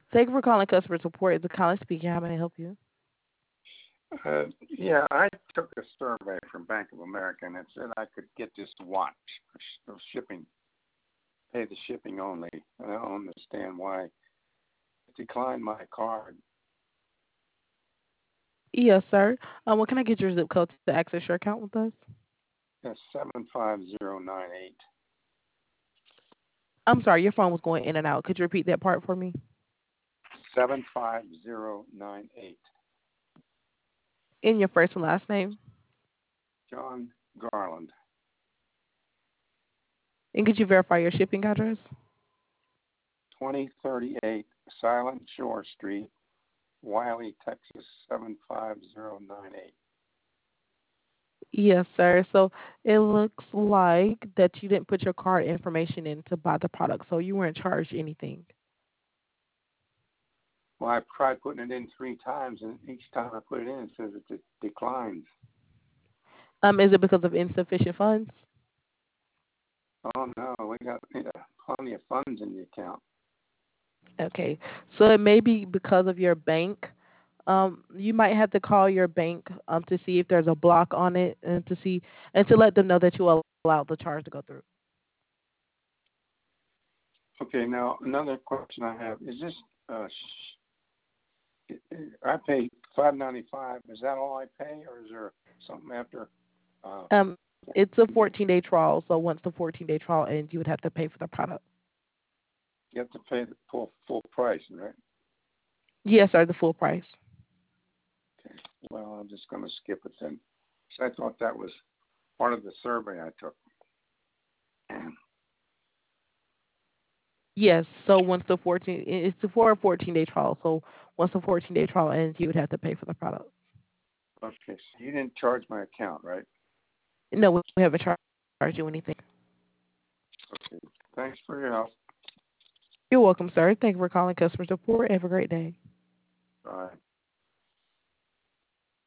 Thank you for calling customer support. The college speaking. How may I help you? Yeah, I took a survey from Bank of America, and it said I could get this watch for shipping, pay the shipping only. And I don't understand why it declined my card. Yes, sir. What can I get your zip code to access your account with us? That's 75098. I'm sorry, your phone was going in and out. Could you repeat that part for me? 75098. In your first and last name. John Garland, And could you verify your shipping address? 2038 Silent Shore Street, Wiley, Texas 75098. Yes, sir. So it looks like that you didn't put your card information in to buy the product, so you weren't charged anything. Well, I tried putting it in 3 times, and each time I put it in, it says it declines. Is it because of insufficient funds? Oh no, we got plenty of funds in the account. Okay. So it may be because of your bank. You might have to call your bank to see if there's a block on it and to see and to let them know that you allowed the charge to go through. Okay, now another question I have is this: I pay $5.95. Is that all I pay, or is there something after? Uh, It's a 14-day trial, so once the 14-day trial ends, you would have to pay for the product. you have to pay the full price, right? Yes, sir, the full price. Okay. Well, I'm just going to skip it then. So I thought that was part of the survey I took. Yes, so once the 14, it's for a 14-day trial, so once the 14-day trial ends, you would have to pay for the product. Okay, so you didn't charge my account, right? No, we haven't charged you anything. Okay. Thanks for your help. You're welcome, sir. Thank you for calling customer support. Have a great day. Bye.